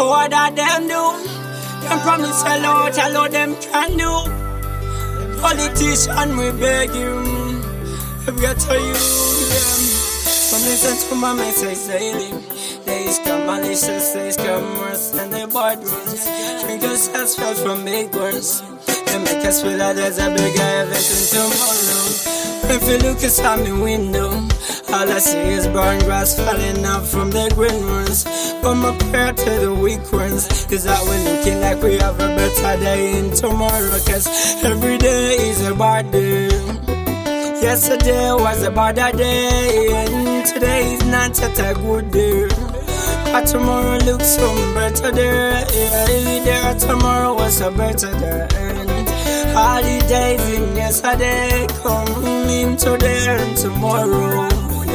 what that them do? Them promise a lot them can do. Politician, we beg you, we got to use them. Come listen to my message daily. Days come malicious, days come worse than the bad ones. Drink us fell from big ones. They make us feel like there's a bigger event in tomorrow. If you look inside my window, all I see is burnt grass falling out from the green ones. But my prayer to the weak ones is that we're looking like we have a better day in tomorrow. Cause every day is a bad day. Yesterday was a bad day, and today is not such a good day. But tomorrow looks so better day. There tomorrow was a better day. All the days in yesterday come in today and tomorrow.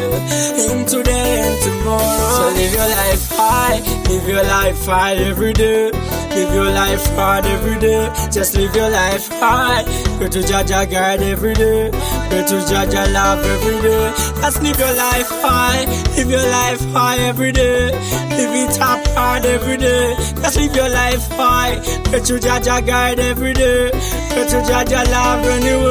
In today and tomorrow. So live your life high, live your life high every day. Live your life hard every day. Just live your life high. Pray to Jaja God every day. Pray to Jaja love every day. Just live your life high. Live your life high every day. Live it up hard every day. Just live your life high. Pray to Jaja God every day. Pray to Jaja love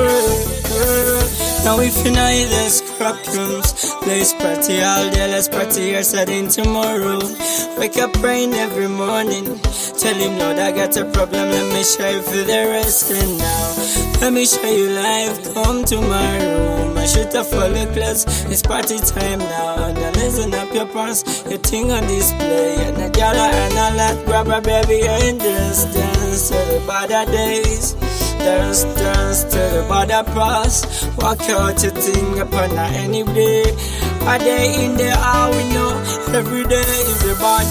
anyway. Now if you know the scrap rooms, let's party all day, let's party here starting tomorrow. Wake up praying every morning. Tell him, Lord, I got a problem, let me show you for the rest. And now, let me show you life, come to my room. I shoot a follow class, it's party time now. And I listen up your pants, your thing on display. And a gala and a lot, grab a baby and just dance to the better days. Dance to the bad past. Walk out your thing upon any day. A day in the hour we know every day is a bad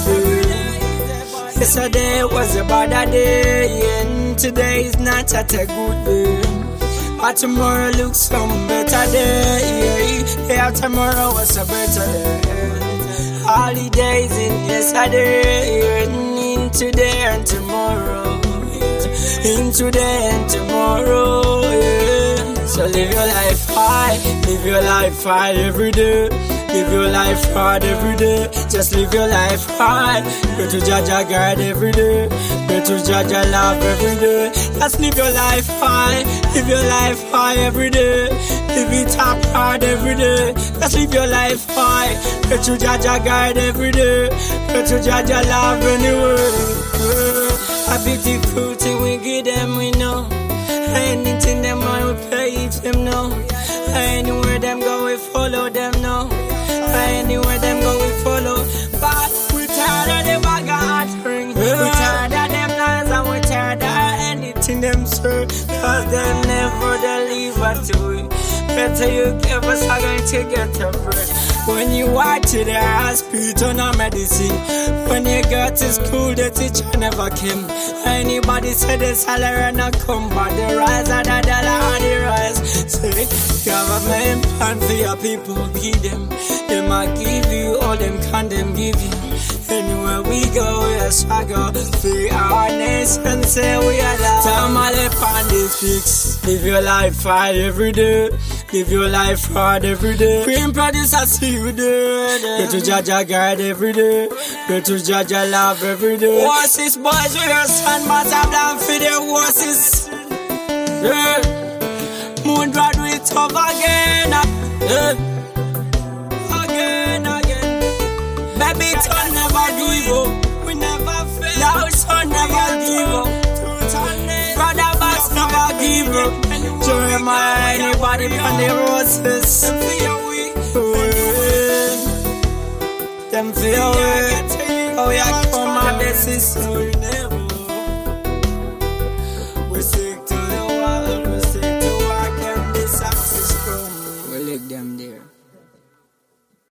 day. Yesterday was a bad day, and today is not such a good day. But tomorrow looks some better day. Yeah, tomorrow was a better day. All the days in yesterday, and in today and tomorrow. In today and tomorrow, yeah. So live your life high, live your life high every day. Live your life hard every day. Just live your life high. Pray to Jaja God every day. Pray to Jaja love every day. Just live your life high. Live your life high every day. Live it up hard every day. Just live your life high. Pray to Jaja God every day. Pray to Jaja love anyway. A beautiful thing we give them, we know. Anything them want, we pay it them know. Anywhere them go, we follow them know. Anywhere them go, we follow. But we tired of the bag of offering. We tired of them lies and we tired of anything them say. Cause them never deliver to it. Better you give us a going to get a break. When you walk to the hospital, no medicine. When you got to school, the teacher never came. Anybody said the salary not come, but the rise of the dollar or the rise. Say, government plan for your people, give them. They might give you all them can them give you. Anywhere we go, we are struggle. Free our nation, say we are love. Tamale pandis fix. Live your life high every day. Live your life hard every day. Cream producer see you there. Pray to Jaja God every day. Pray to Jaja love every day. Horses, boys, we are stand but I'm down for the horses. Yeah. Moon graduate up again. Yeah. Again. Baby, turn never give up. We never fail. Now son never give up. Brother Bass never give up. Jeremiah, anybody on the roses. Them feel it. Oh, yeah, come on, this is so never. We see